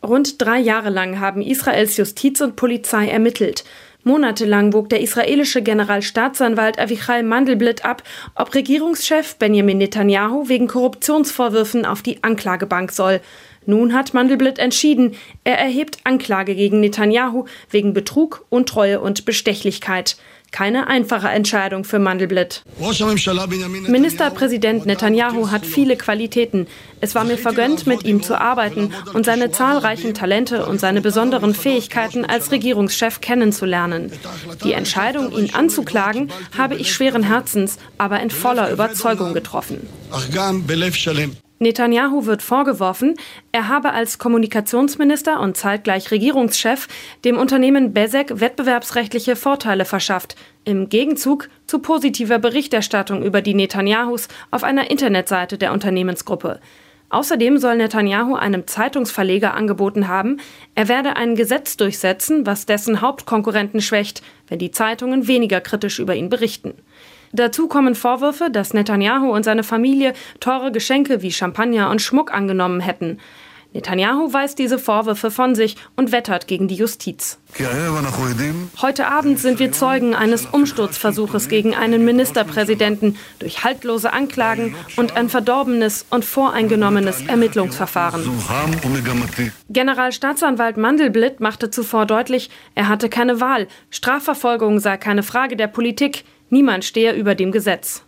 Rund 3 Jahre lang haben Israels Justiz und Polizei ermittelt. Monatelang wog der israelische Generalstaatsanwalt Avichai Mandelblit ab, ob Regierungschef Benjamin Netanyahu wegen Korruptionsvorwürfen auf die Anklagebank soll. Nun hat Mandelblit entschieden, er erhebt Anklage gegen Netanyahu wegen Betrug, Untreue und Bestechlichkeit. Keine einfache Entscheidung für Mandelblit. Ministerpräsident Netanyahu hat viele Qualitäten. Es war mir vergönnt, mit ihm zu arbeiten und seine zahlreichen Talente und seine besonderen Fähigkeiten als Regierungschef kennenzulernen. Die Entscheidung, ihn anzuklagen, habe ich schweren Herzens, aber in voller Überzeugung getroffen. Netanyahu wird vorgeworfen, er habe als Kommunikationsminister und zeitgleich Regierungschef dem Unternehmen Bezeq wettbewerbsrechtliche Vorteile verschafft, im Gegenzug zu positiver Berichterstattung über die Netanyahus auf einer Internetseite der Unternehmensgruppe. Außerdem soll Netanyahu einem Zeitungsverleger angeboten haben, er werde ein Gesetz durchsetzen, was dessen Hauptkonkurrenten schwächt, wenn die Zeitungen weniger kritisch über ihn berichten. Dazu kommen Vorwürfe, dass Netanyahu und seine Familie teure Geschenke wie Champagner und Schmuck angenommen hätten. Netanyahu weist diese Vorwürfe von sich und wettert gegen die Justiz. Heute Abend sind wir Zeugen eines Umsturzversuches gegen einen Ministerpräsidenten durch haltlose Anklagen und ein verdorbenes und voreingenommenes Ermittlungsverfahren. Generalstaatsanwalt Mandelblit machte zuvor deutlich, er hatte keine Wahl. Strafverfolgung sei keine Frage der Politik. Niemand stehe über dem Gesetz.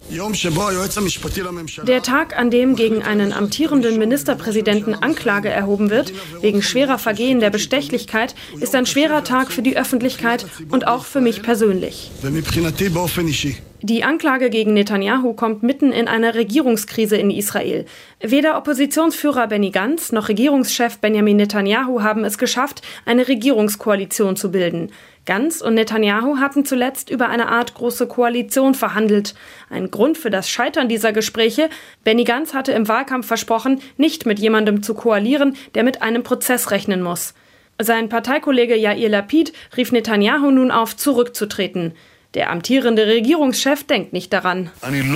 Der Tag, an dem gegen einen amtierenden Ministerpräsidenten Anklage erhoben wird, wegen schwerer Vergehen der Bestechlichkeit, ist ein schwerer Tag für die Öffentlichkeit und auch für mich persönlich. Die Anklage gegen Netanyahu kommt mitten in einer Regierungskrise in Israel. Weder Oppositionsführer Benny Gantz noch Regierungschef Benjamin Netanyahu haben es geschafft, eine Regierungskoalition zu bilden. Gantz und Netanyahu hatten zuletzt über eine Art große Koalition verhandelt. Ein Grund für das Scheitern dieser Gespräche: Benny Gantz hatte im Wahlkampf versprochen, nicht mit jemandem zu koalieren, der mit einem Prozess rechnen muss. Sein Parteikollege Yair Lapid rief Netanyahu nun auf, zurückzutreten. Der amtierende Regierungschef denkt nicht daran.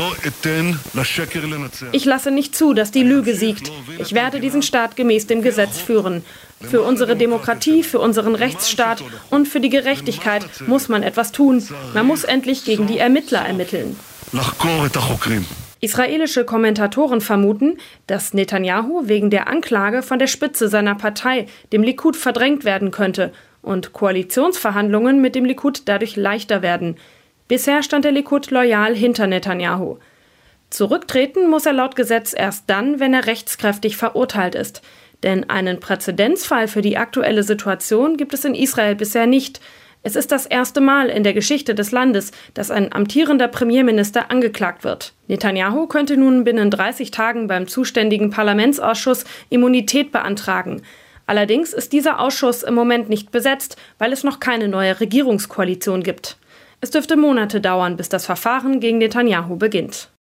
Ich lasse nicht zu, dass die Lüge siegt. Ich werde diesen Staat gemäß dem Gesetz führen. Für unsere Demokratie, für unseren Rechtsstaat und für die Gerechtigkeit muss man etwas tun. Man muss endlich gegen die Ermittler ermitteln. Israelische Kommentatoren vermuten, dass Netanyahu wegen der Anklage von der Spitze seiner Partei, dem Likud, verdrängt werden könnte und Koalitionsverhandlungen mit dem Likud dadurch leichter werden. Bisher stand der Likud loyal hinter Netanyahu. Zurücktreten muss er laut Gesetz erst dann, wenn er rechtskräftig verurteilt ist. Denn einen Präzedenzfall für die aktuelle Situation gibt es in Israel bisher nicht. Es ist das erste Mal in der Geschichte des Landes, dass ein amtierender Premierminister angeklagt wird. Netanyahu könnte nun binnen 30 Tagen beim zuständigen Parlamentsausschuss Immunität beantragen. Allerdings ist dieser Ausschuss im Moment nicht besetzt, weil es noch keine neue Regierungskoalition gibt. Es dürfte Monate dauern, bis das Verfahren gegen Netanyahu beginnt.